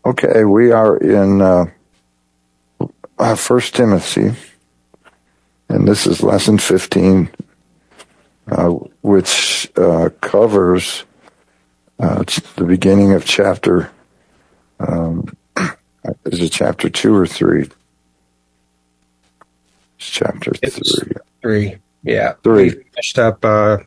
Okay, we are in 1 Timothy, and this is lesson 15, which covers the beginning of chapter, is it chapter 2 or 3? It's chapter 3. 3, yeah. 3. We finished up,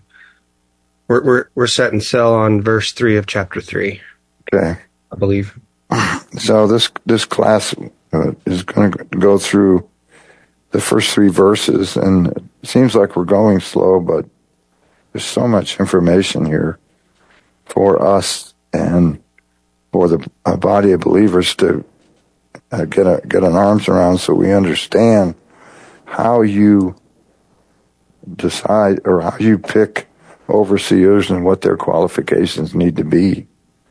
we're set in sail on verse 3 of chapter 3. Okay. I believe. So this class is going to go through the first 3 verses, and it seems like we're going slow, but there's so much information here for us and for the body of believers to get an arms around, so we understand how you decide or how you pick overseers and what their qualifications need to be.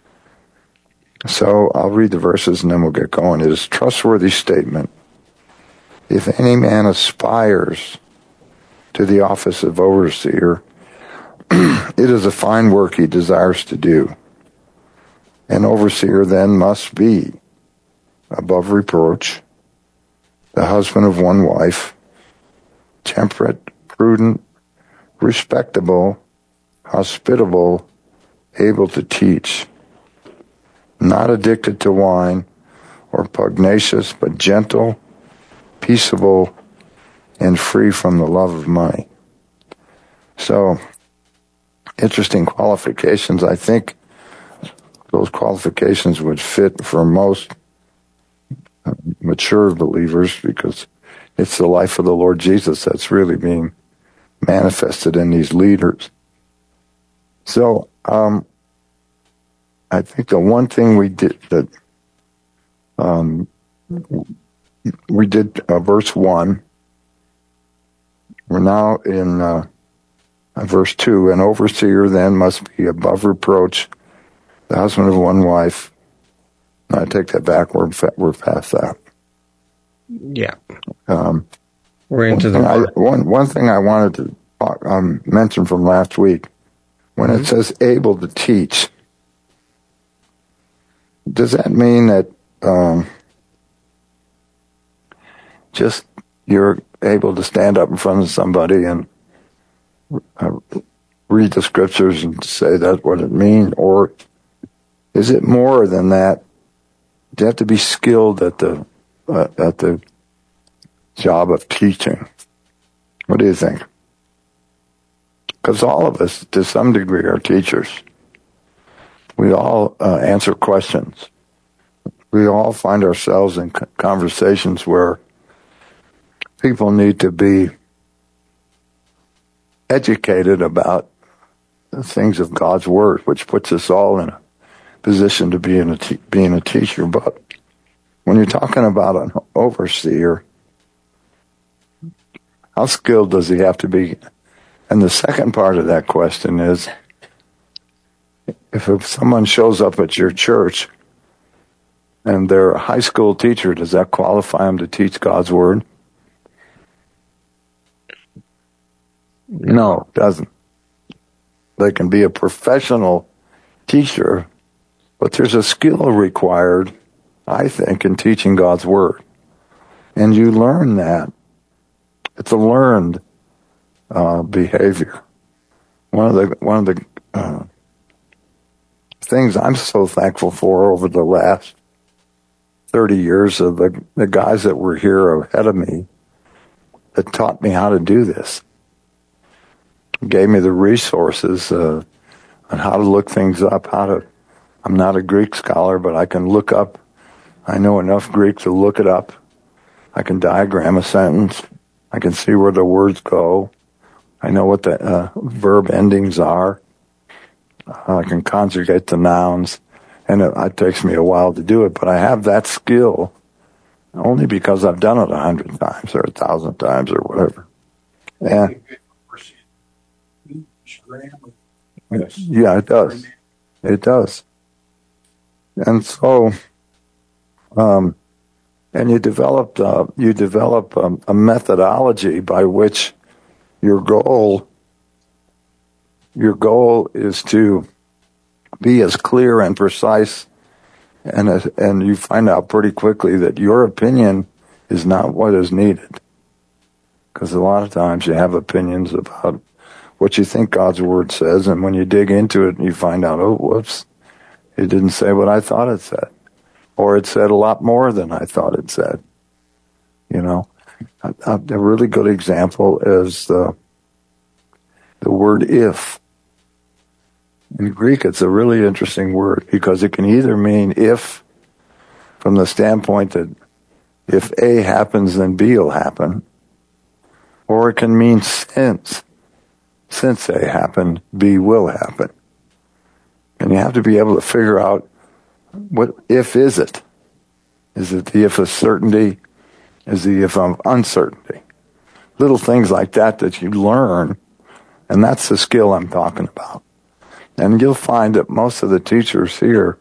So I'll read the verses and then we'll get going. It is a trustworthy statement. If any man aspires to the office of overseer, it is a fine work he desires to do. An overseer then must be above reproach, the husband of one wife, temperate, prudent, respectable, hospitable, able to teach, not addicted to wine or pugnacious, but gentle, peaceable, and free from the love of money. So, interesting qualifications. I think those qualifications would fit for most mature believers, because it's the life of the Lord Jesus that's really being manifested in these leaders. So, I think the one thing we did verse 1. We're now in verse 2. An overseer then must be above reproach, the husband of one wife. I take that back. We're past that. Yeah. We're into one thing I wanted to mention from last week. When it says able to teach, does that mean that just you're able to stand up in front of somebody and read the scriptures and say that's what it means? Or is it more than that? Do you have to be skilled at the job of teaching? What do you think? Because all of us, to some degree, are teachers. We all answer questions. We all find ourselves in conversations where people need to be educated about the things of God's Word, which puts us all in a position to being a teacher. But when you're talking about an overseer, how skilled does he have to be? And the second part of that question is, if someone shows up at your church and they're a high school teacher, does that qualify them to teach God's Word? No, it doesn't. They can be a professional teacher, but there's a skill required, I think, in teaching God's Word. And you learn that. It's a learned behavior. One of the things I'm so thankful for over the last 30 years of the guys that were here ahead of me that taught me how to do this. Gave me the resources on how to look things up, I'm not a Greek scholar, but I can look up. I know enough Greek to look it up. I can diagram a sentence. I can see where the words go. I know what the verb endings are. I can conjugate the nouns. And it takes me a while to do it, but I have that skill only because I've done it 100 times or 1,000 times or whatever. And yeah, it does. It does. And so, and you develop a methodology by which your goal is to be as clear and precise And you find out pretty quickly that your opinion is not what is needed. Because a lot of times you have opinions about what you think God's Word says, and when you dig into it, you find out, oh, whoops, it didn't say what I thought it said. Or it said a lot more than I thought it said. You know, a really good example is the word if. In Greek, it's a really interesting word because it can either mean if, from the standpoint that if A happens, then B will happen, or it can mean since. Since A happened, B will happen. And you have to be able to figure out what if is it? Is it the if of certainty? Is the if of uncertainty? Little things like that you learn, and that's the skill I'm talking about. And you'll find that most of the teachers here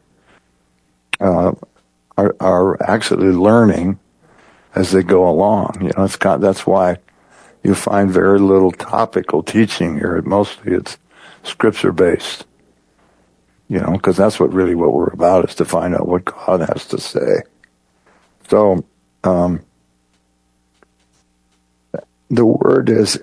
are actually learning as they go along. You know, that's why you find very little topical teaching here. Mostly it's scripture-based. You know, because that's what we're about, is to find out what God has to say. So, the word is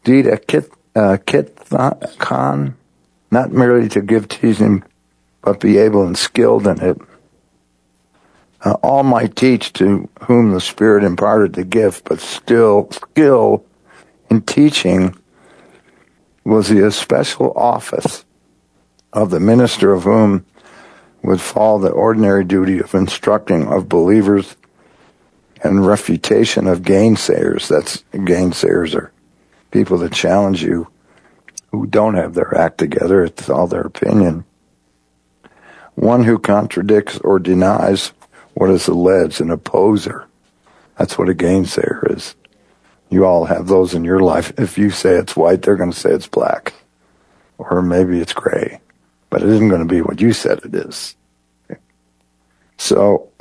didakithon, not merely to give teaching, but be able and skilled in it. All might teach to whom the Spirit imparted the gift, but still skill in teaching was the especial office of the minister, of whom would fall the ordinary duty of instructing of believers and refutation of gainsayers. Gainsayers are people that challenge you who don't have their act together. It's all their opinion. One who contradicts or denies what is alleged, an opposer. That's what a gainsayer is. You all have those in your life. If you say it's white, they're going to say it's black. Or maybe it's gray. But it isn't going to be what you said it is. Okay. So,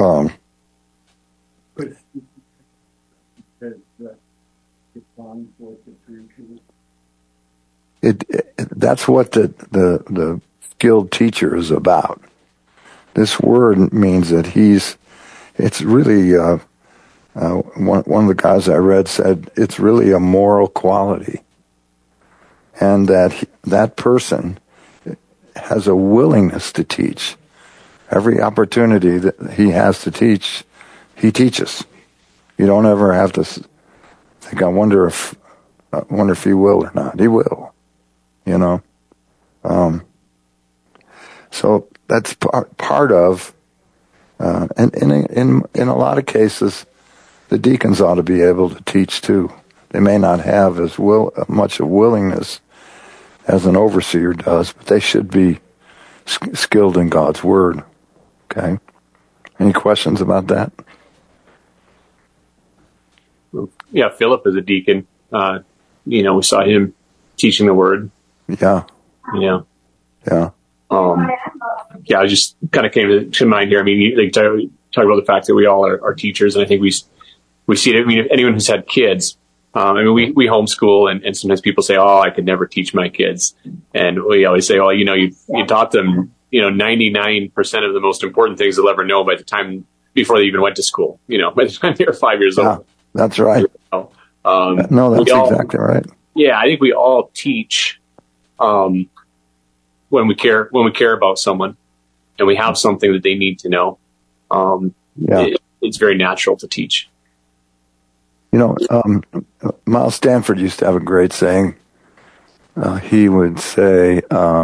that's what the skilled teacher is about. This word means that it's really, one of the guys I read said, it's really a moral quality. And that person has a willingness to teach. Every opportunity that he has to teach, he teaches. You don't ever have to think, I wonder if he will or not. He will, you know. So that's part of, and in a lot of cases, the deacons ought to be able to teach too. They may not have as much a willingness as an overseer does, but they should be skilled in God's Word. Okay? Any questions about that? Yeah, Philip is a deacon. We saw him teaching the Word. Yeah. Yeah. Yeah. I just kind of came to mind here. I mean, talk about the fact that we all are teachers, and I think we see it. I mean, if anyone who's had kids, we homeschool, and sometimes people say, "Oh, I could never teach my kids," and we always say, "Oh, you taught them, 99% of the most important things they'll ever know by the time before they even went to school. By the time they were 5 years old." That's right. No, that's exactly right. Yeah, I think we all teach when we care about someone, and we have something that they need to know. It's very natural to teach. Miles Stanford used to have a great saying. He would say,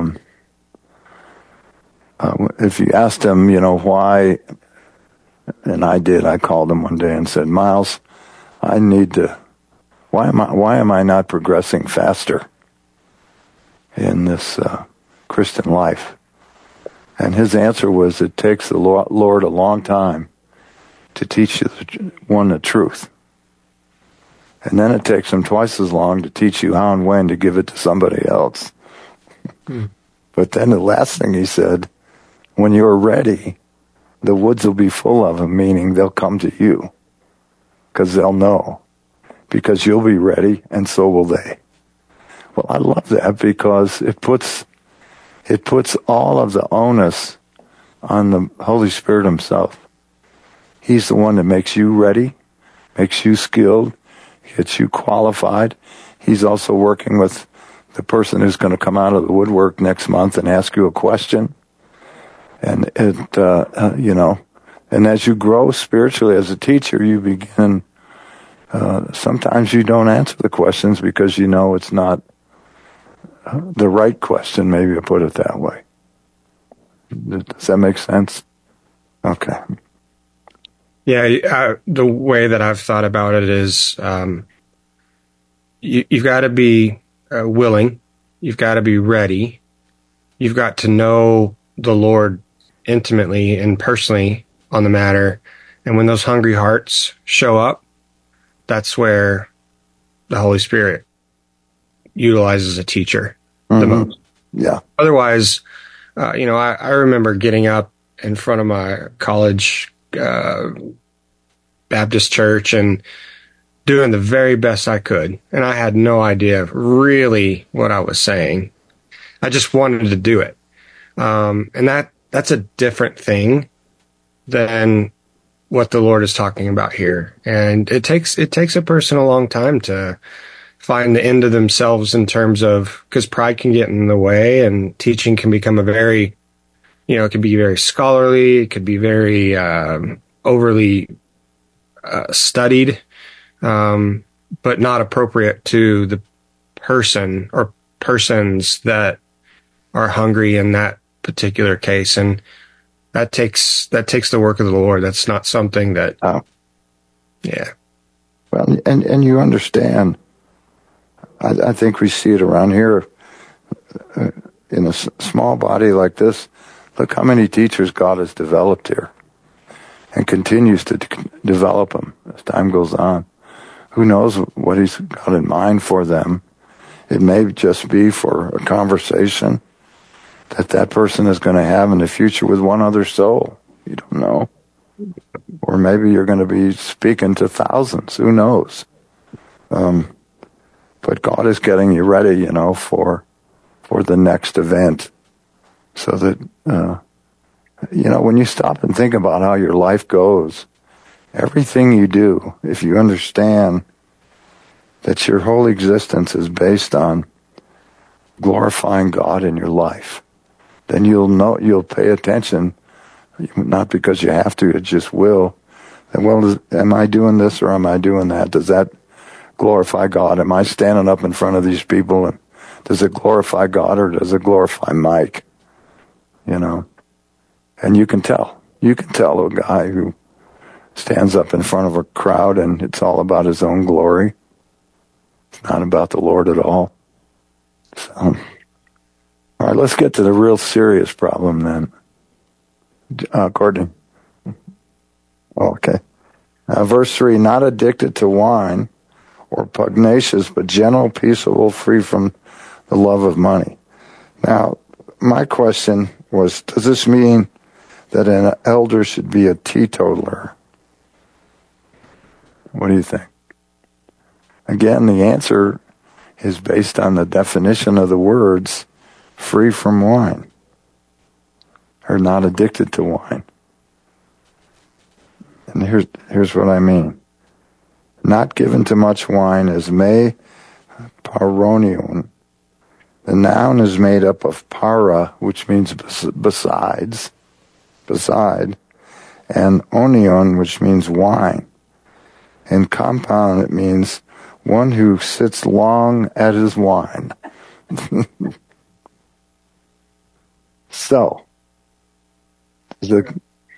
if you asked him, why, and I called him one day and said, Miles, why am I not progressing faster in this Christian life? And his answer was, it takes the Lord a long time to teach one the truth. And then it takes him twice as long to teach you how and when to give it to somebody else. But then the last thing he said, when you're ready, the woods will be full of them, meaning they'll come to you. Because they'll know. Because you'll be ready, and so will they. Well, I love that because it puts all of the onus on the Holy Spirit himself. He's the one that makes you ready, makes you skilled, gets you qualified. He's also working with the person who's going to come out of the woodwork next month and ask you a question. And and as you grow spiritually as a teacher, you begin, sometimes you don't answer the questions because you know it's not the right question, maybe I'll put it that way. Does that make sense? Okay. Yeah, the way that I've thought about it is you've got to be willing. You've got to be ready. You've got to know the Lord intimately and personally on the matter. And when those hungry hearts show up, that's where the Holy Spirit utilizes a teacher the most. Yeah. Otherwise, I remember getting up in front of my college Baptist church and doing the very best I could. And I had no idea really what I was saying. I just wanted to do it. And that's a different thing than what the Lord is talking about here. And it takes a person a long time to find the end of themselves in terms of, because pride can get in the way and teaching can become it can be very scholarly. It could be very overly studied, but not appropriate to the person or persons that are hungry in that particular case. And that takes the work of the Lord. That's not something that, yeah. Well, and you understand, I think we see it around here in a small body like this. Look how many teachers God has developed here and continues to develop them as time goes on. Who knows what he's got in mind for them? It may just be for a conversation that person is going to have in the future with one other soul. You don't know. Or maybe you're going to be speaking to thousands. Who knows? But God is getting you ready, for the next event. So that, when you stop and think about how your life goes, everything you do, if you understand that your whole existence is based on glorifying God in your life, then you'll pay attention, not because you have to, it just will. And am I doing this or am I doing that? Does that glorify God? Am I standing up in front of these people and does it glorify God or does it glorify Mike? And you can tell a guy who stands up in front of a crowd and it's all about his own glory. It's not about the Lord at all. So, all right, let's get to the real serious problem then. Courtney. Okay. Verse 3, not addicted to wine or pugnacious, but gentle, peaceable, free from the love of money. Now, my question was, does this mean that an elder should be a teetotaler? What do you think? Again, the answer is based on the definition of the words free from wine or not addicted to wine. And here's what I mean. Not given to much wine is me paronion. The noun is made up of para, which means beside, and onion, which means wine. In compound, it means one who sits long at his wine. So, the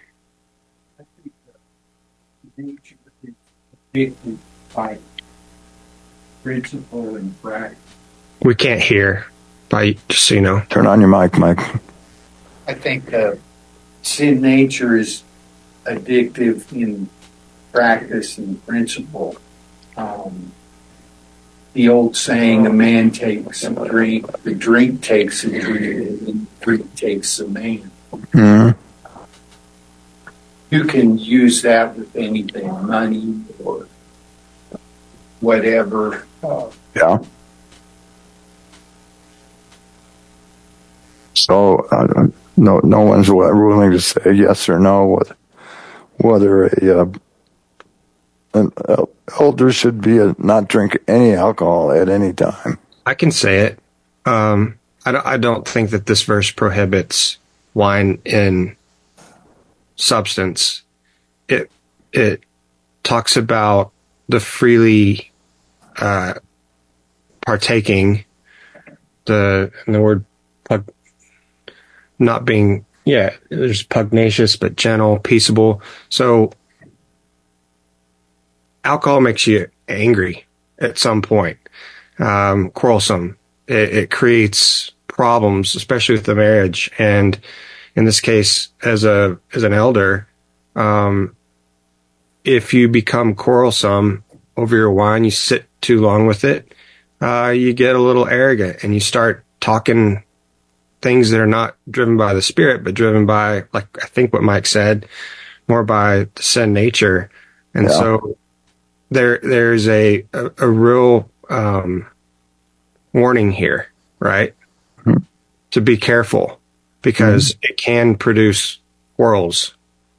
by principle and practice. We can't hear. Just so you know. Turn on your mic, Mike. I think sin nature is addictive in practice and principle. The old saying, a man takes a drink, the drink takes a drink, and the drink takes a man. Mm-hmm. You can use that with anything, money or whatever. Yeah. So no one's willing to say yes or no whether an elder should not drink any alcohol at any time. I can say it. I don't think that this verse prohibits wine in substance. It talks about the freely partaking, and the word not being, there's pugnacious but gentle, peaceable. So alcohol makes you angry at some point, quarrelsome. It creates problems, especially with the marriage. And in this case, as an elder, if you become quarrelsome over your wine, you sit too long with it, you get a little arrogant and you start talking things that are not driven by the Spirit, but driven by, like I think what Mike said, more by the sin nature. And so there's a real warning here, right? Mm-hmm. To be careful, because it can produce quarrels.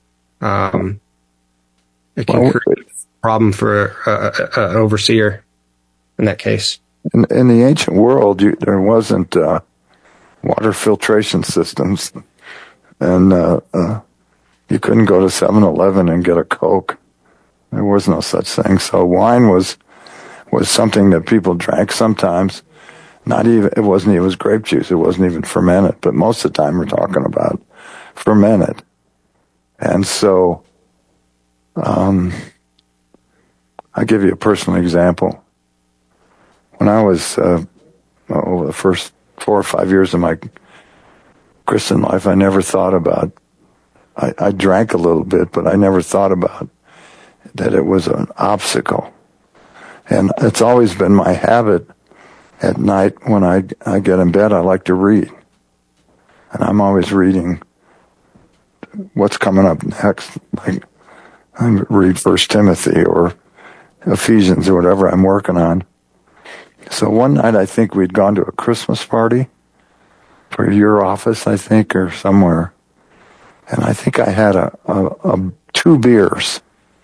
It can create a problem for an overseer in that case. In the ancient world, there wasn't water filtration systems, and you couldn't go to 7-Eleven and get a Coke. There was no such thing. So wine was something that people drank sometimes. It was grape juice. It wasn't even fermented, but most of the time we're talking about fermented. And so, I'll give you a personal example. When I was, over the first 4 or 5 years of my Christian life, I never thought about, I drank a little bit, but I never thought about that it was an obstacle. And it's always been my habit at night when I get in bed, I like to read. And I'm always reading what's coming up next. Like I read 1 Timothy or Ephesians or whatever I'm working on. So one night I think we'd gone to a Christmas party for your office, I think, or somewhere. And I think I had 2 beers.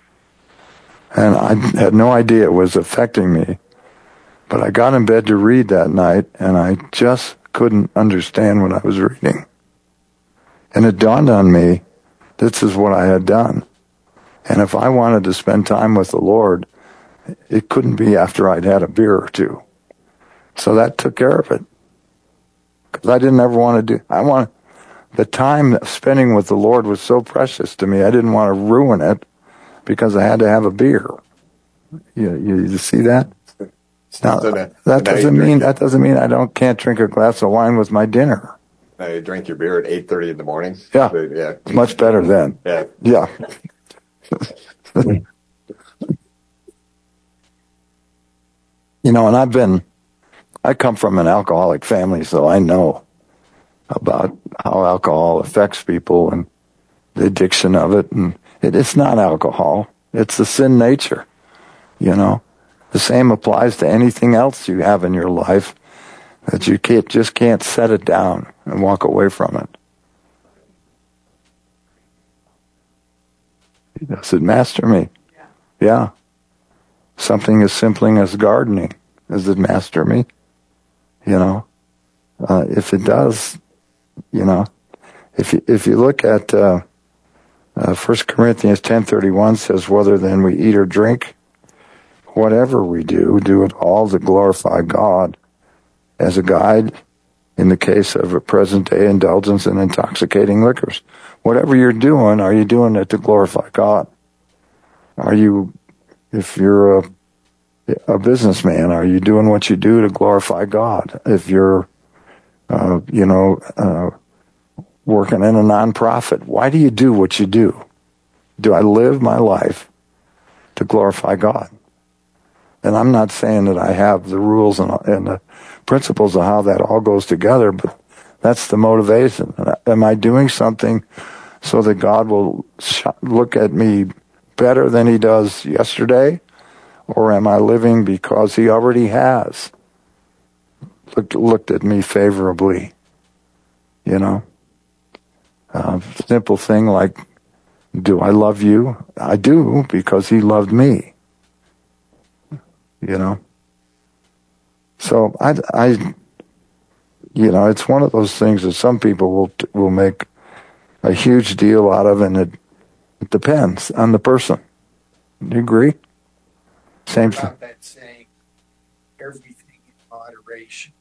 And I had no idea it was affecting me. But I got in bed to read that night, and I just couldn't understand what I was reading. And it dawned on me, this is what I had done. And if I wanted to spend time with the Lord, it couldn't be after I'd had a beer or 2. So that took care of it. Because I didn't ever want to the time spending with the Lord was so precious to me, I didn't want to ruin it because I had to have a beer. You see that? Now, that doesn't mean I can't drink a glass of wine with my dinner. Now you drink your beer at 8:30 in the morning. Yeah, it's much better then. Yeah. And I come from an alcoholic family, so I know about how alcohol affects people and the addiction of it. And it's not alcohol; it's the sin nature. The same applies to anything else you have in your life, that you just can't set it down and walk away from it. Does it master me? Yeah. Something as simple as gardening, does it master me? If it does, if you look at 1 Corinthians 10:31 says, whether then we eat or drink, whatever we do it all to glorify God. As a guide, in the case of a present-day indulgence in intoxicating liquors. Whatever you're doing, are you doing it to glorify God? If you're a businessman, are you doing what you do to glorify God? If you're, working in a nonprofit, why do you do what you do? Do I live my life to glorify God? And I'm not saying that I have the rules and the principles of how that all goes together, but that's the motivation. Am I doing something so that God will look at me better than he does yesterday? Or am I living because he already has looked at me favorably? Simple thing like, do I love you? I do, because he loved me. You know? So it's one of those things that some people will make a huge deal out of, and it depends on the person. Do you agree? Same thing. About that saying, everything in moderation.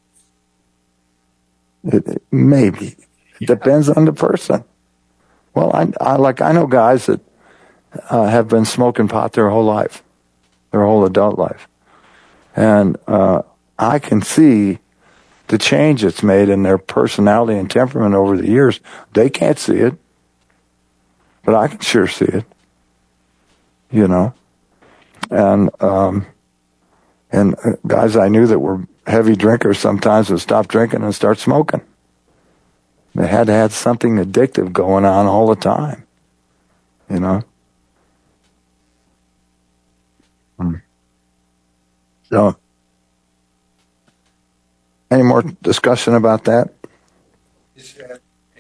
Maybe. It depends on the person. Well, I know guys that have been smoking pot their whole life, their whole adult life. And I can see the change it's made in their personality and temperament over the years. They can't see it, but I can sure see it. You know? And guys I knew that were heavy drinkers sometimes would stop drinking and start smoking. They had to have something addictive going on all the time. You know? So, any more discussion about that? Is that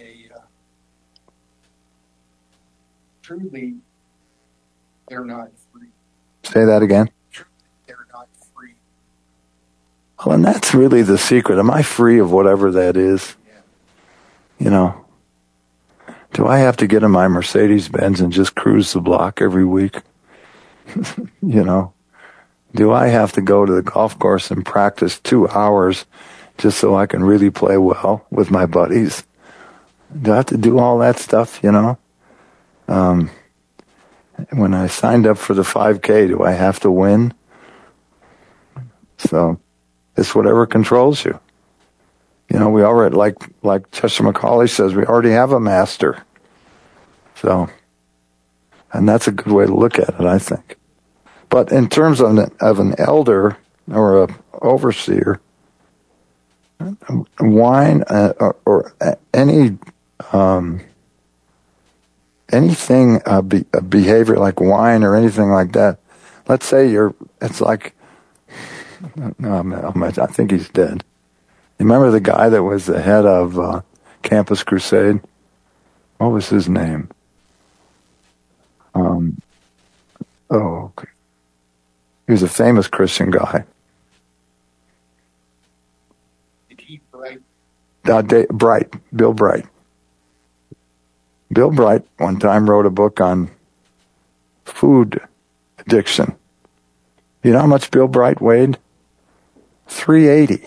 truly, they're not free. Say that again. Truly, they're not free. Well, and that's really the secret. Am I free of whatever that is? Yeah. You know? Do I have to get in my Mercedes-Benz and just cruise the block every week? You know? Do I have to go to the golf course and practice 2 hours just so I can really play well with my buddies? Do I have to do all that stuff, you know? When I signed up for the 5K, do I have to win? So, it's whatever controls you. You know, we already, like Chester McCauley says, we already have a master. So, and that's a good way to look at it, I think. But in terms of an elder or a overseer, wine or any anything a behavior like wine or anything like that. Let's say it's like, no, I think he's dead. You remember the guy that was the head of Campus Crusade? What was his name? Okay. He was a famous Christian guy. Did he write? Bill Bright. Bill Bright one time wrote a book on food addiction. You know how much Bill Bright weighed? 380.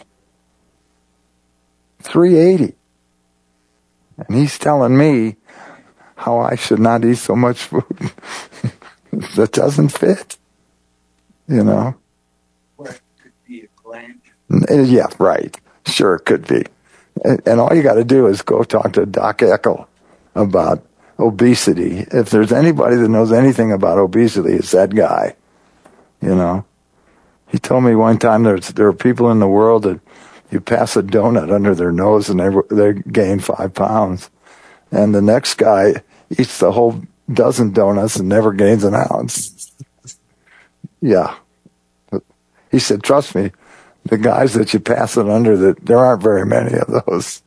380. And he's telling me how I should not eat so much food that doesn't fit. You know? Well, it could be a gland. Yeah, right. Sure, it could be. And all you got to do is go talk to Doc Eckel about obesity. If there's anybody that knows anything about obesity, it's that guy. You know? He told me one time there are people in the world that you pass a donut under their nose and they gain 5 pounds. And the next guy eats the whole dozen donuts and never gains an ounce. Yeah. He said, trust me, the guys that you pass it under, there aren't very many of those.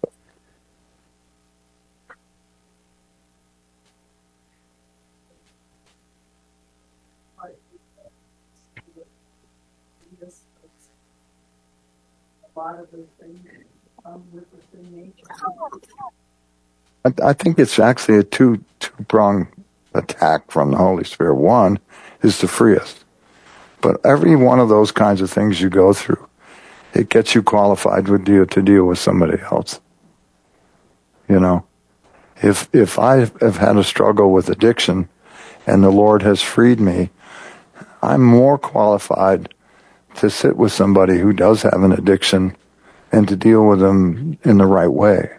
I think it's actually a two-pronged attack from the Holy Spirit. One is to free us. But every one of those kinds of things you go through, it gets you qualified to deal with somebody else. You know, if I have had a struggle with addiction and the Lord has freed me, I'm more qualified to sit with somebody who does have an addiction and to deal with them in the right way.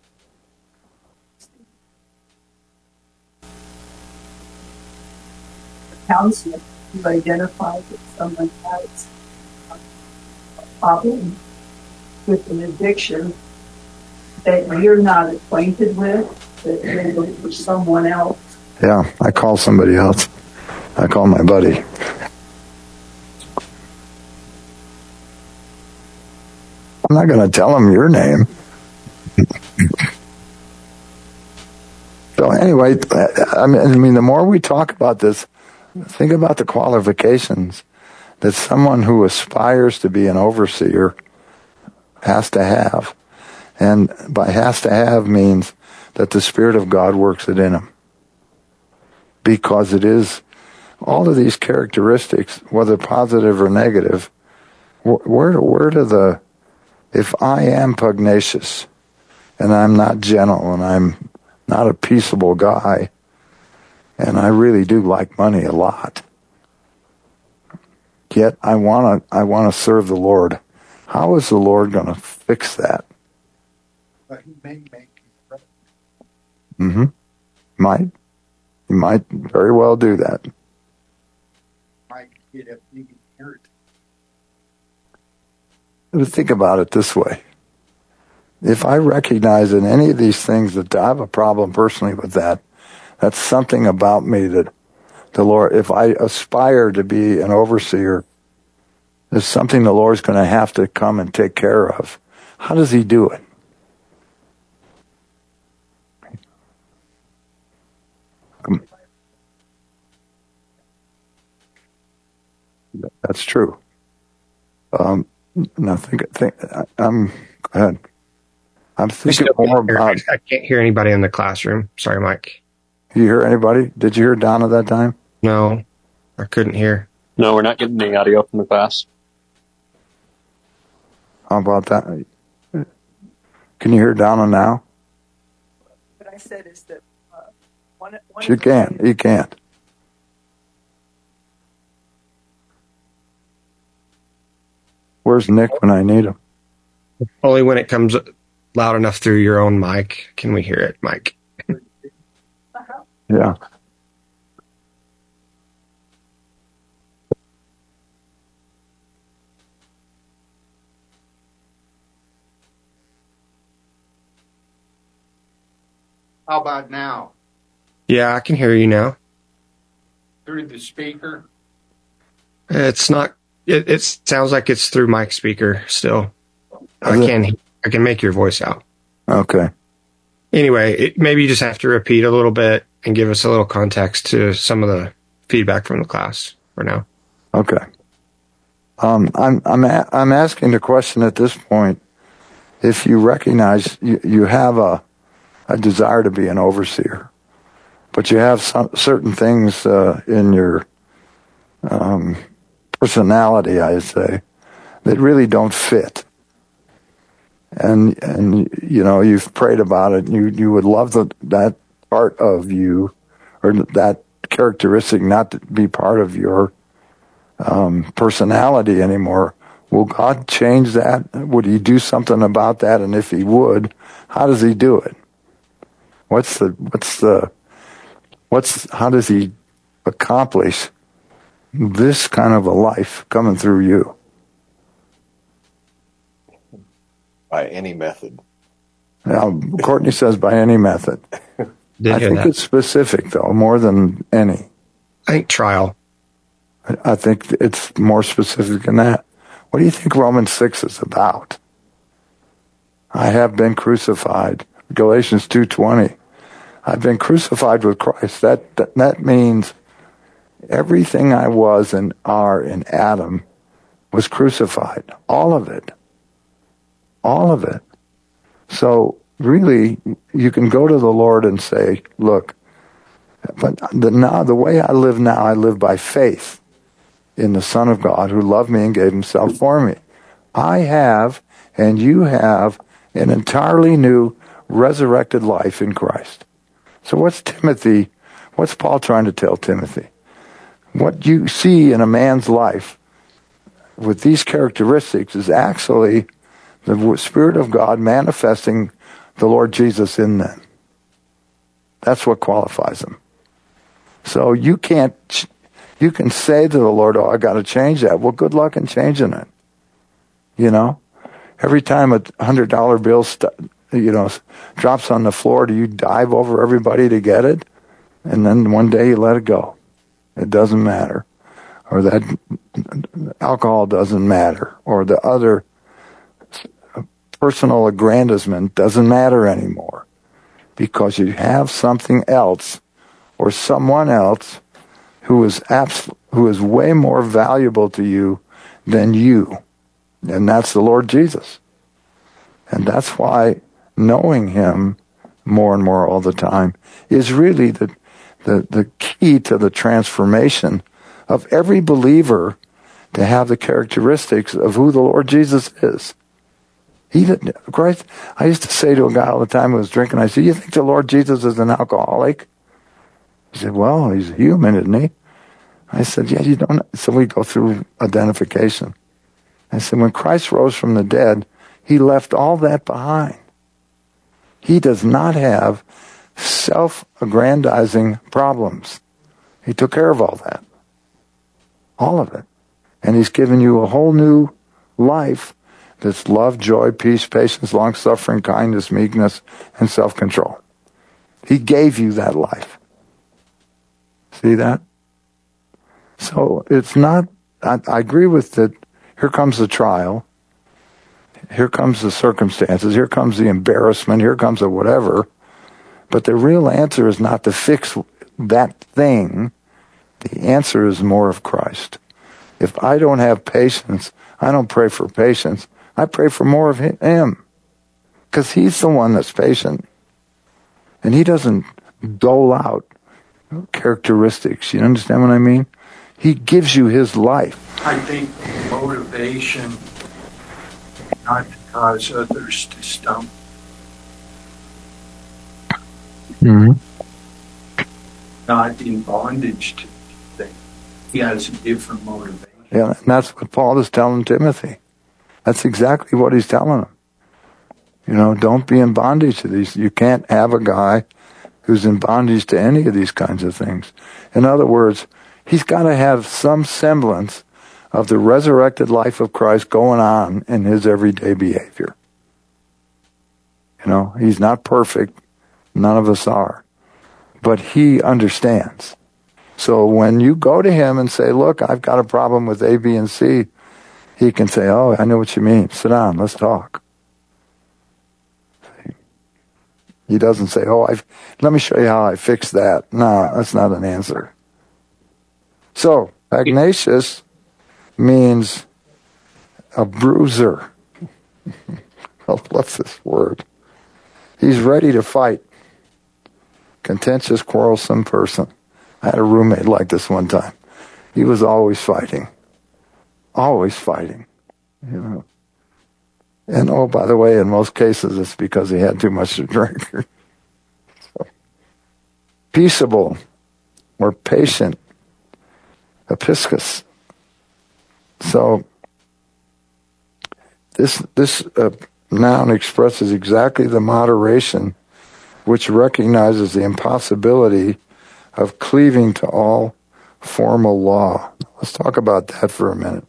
Counselor, you identify that someone has a problem with an addiction that you're not acquainted with, that you're looking for someone else. Yeah, I call somebody else. I call my buddy. I'm not going to tell him your name. So anyway, I mean, the more we talk about this, think about the qualifications that someone who aspires to be an overseer has to have. And by has to have means that the Spirit of God works it in him. Because it is all of these characteristics, whether positive or negative, where do the, if I am pugnacious and I'm not gentle and I'm not a peaceable guy and I really do like money a lot, yet I want to serve the Lord. How is the Lord going to fix that? But he may make you right. Mm-hmm. He might very well do that. Might get a big inheritance. But think about it this way. If I recognize in any of these things that I have a problem personally with that, that's something about me that the Lord, if I aspire to be an overseer, there's something the Lord's going to have to come and take care of. How does he do it? That's true. Now go ahead. I'm thinking more about. I can't hear anybody in the classroom. Sorry, Mike. You hear anybody? Did you hear Donna that time? No, I couldn't hear. No, we're not getting any audio from the class. How about that? Can you hear Donna now? What I said is that one She can't. He can't. Where's Nick when I need him? Only when it comes loud enough through your own mic can we hear it, Mike. Yeah. How about now? Yeah, I can hear you now. Through the speaker? It's not. It sounds like it's through Mike's speaker still. I can make your voice out. Okay. Anyway, maybe you just have to repeat a little bit and give us a little context to some of the feedback from the class for now. Okay. I'm asking the question at this point. If you recognize you have a desire to be an overseer, but you have certain things in your personality, I say, that really don't fit. And you know, you've prayed about it. You would love that part of you, or that characteristic, not to be part of your personality anymore. Will God change that? Would he do something about that? And if he would, how does he do it? How does he accomplish this kind of a life coming through you? By any method. Now, Courtney says by any method. I think it's specific, though, more than any. I think trial. I think it's more specific than that. What do you think Romans 6 is about? I have been crucified. Galatians 2:20. I've been crucified with Christ. That means everything I was and are in Adam was crucified. All of it. All of it. So really, you can go to the Lord and say, look, but the way I live now, I live by faith in the Son of God who loved me and gave himself for me. I have, and you have, an entirely new resurrected life in Christ. So what's Paul trying to tell Timothy? What you see in a man's life with these characteristics is actually the Spirit of God manifesting the Lord Jesus in them. That's what qualifies them. So you can say to the Lord, oh, I got to change that. Well, good luck in changing it. You know, every time a $100 bill, drops on the floor, do you dive over everybody to get it? And then one day you let it go. It doesn't matter. Or that alcohol doesn't matter. Or the other personal aggrandizement doesn't matter anymore. because you have something else or someone else who is way more valuable to you than you. And that's the Lord Jesus. And that's why knowing him more and more all the time is really the key to the transformation of every believer to have the characteristics of who the Lord Jesus is. Christ, I used to say to a guy all the time who was drinking, I said, you think the Lord Jesus is an alcoholic? He said, well, he's human, isn't he? I said, yeah, you don't. So we go through identification. I said, when Christ rose from the dead, he left all that behind. He does not have self-aggrandizing problems. He took care of all that. All of it. And he's given you a whole new life that's love, joy, peace, patience, long-suffering, kindness, meekness, and self-control. He gave you that life. See that? So it's not, I agree with that. Here comes the trial. Here comes the circumstances. Here comes the embarrassment. Here comes the whatever. But the real answer is not to fix that thing. The answer is more of Christ. If I don't have patience, I don't pray for patience. I pray for more of him. Because he's the one that's patient. And he doesn't dole out characteristics. You understand what I mean? He gives you his life. I think motivation not to cause others to stumble. Mm-hmm. Not in bondage to things. He has a different motivation. Yeah, and that's what Paul is telling Timothy. That's exactly what he's telling him. You know, don't be in bondage to these. You can't have a guy who's in bondage to any of these kinds of things. In other words, he's got to have some semblance of the resurrected life of Christ going on in his everyday behavior. You know, he's not perfect. None of us are. But he understands. So when you go to him and say, look, I've got a problem with A, B, and C, he can say, oh, I know what you mean. Sit down, let's talk. He doesn't say, let me show you how I fix that. No, that's not an answer. So, Agnatius means a bruiser. Well, what's this word? He's ready to fight. Contentious, quarrelsome person. I had a roommate like this one time. He was always fighting. Always fighting. You know. And oh, by the way, in most cases it's because he had too much to drink. So, peaceable or patient. Episcus. So this noun expresses exactly the moderation which recognizes the impossibility of cleaving to all formal law. Let's talk about that for a minute.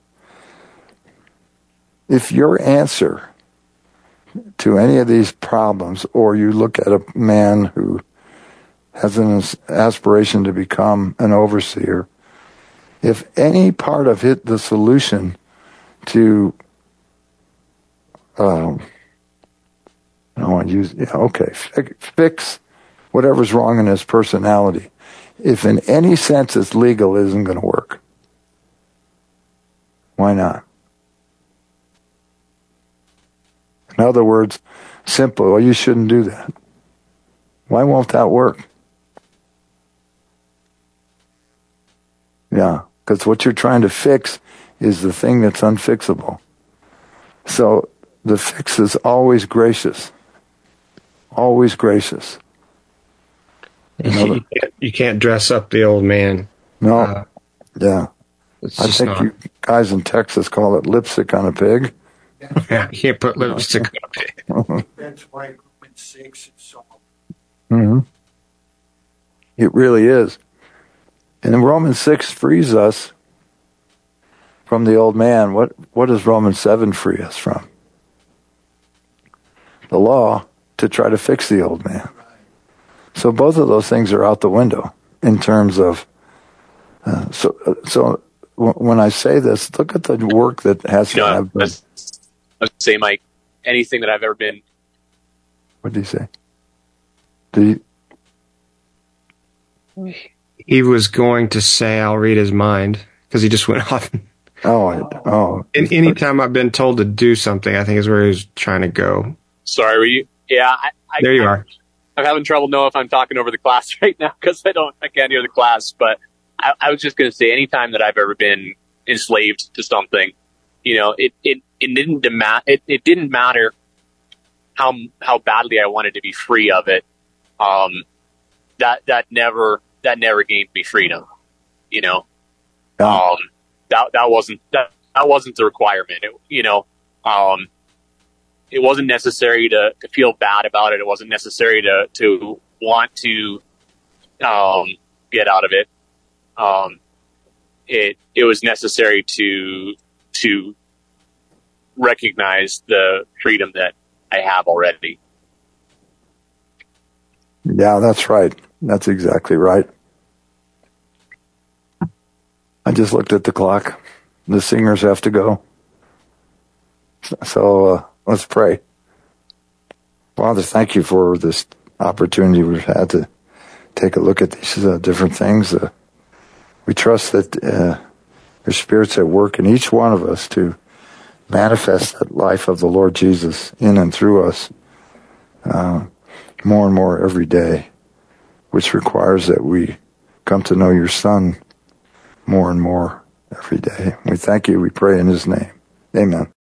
If your answer to any of these problems, or you look at a man who has an aspiration to become an overseer, if any part of the solution to, fix whatever's wrong in his personality, if in any sense it's legal, it isn't going to work. Why not? In other words, simple, well, you shouldn't do that. Why won't that work? Yeah, because what you're trying to fix is the thing that's unfixable. So the fix is always gracious. Always gracious. You can't dress up the old man. No. Yeah. I think you guys in Texas call it lipstick on a pig. Yeah, you can't put lipstick on a pig. That's why Romans 6 is so. Mm-hmm. It really is. And Romans 6 frees us from the old man. What does Romans 7 free us from? The law to try to fix the old man. So both of those things are out the window in terms of. So when I say this, look at the work that has to have. I was saying, Mike, anything that I've ever been. What did he say? He was going to say, I'll read his mind, because he just went off. And anytime I've been told to do something, I think is where he was trying to go. Sorry, were you? Yeah, there you are. I'm having trouble knowing if I'm talking over the class right now because I can't hear the class. But I was just going to say, anytime that I've ever been enslaved to something, it didn't matter how badly I wanted to be free of it. That never gained me freedom. That wasn't the requirement. It wasn't necessary to feel bad about it. It wasn't necessary to want to get out of it. It was necessary to recognize the freedom that I have already. Yeah, that's right. That's exactly right. I just looked at the clock. The singers have to go. So let's pray. Father, thank you for this opportunity we've had to take a look at these different things. We trust that your Spirit's at work in each one of us to manifest that life of the Lord Jesus in and through us more and more every day, which requires that we come to know your Son more and more every day. We thank you. We pray in his name. Amen.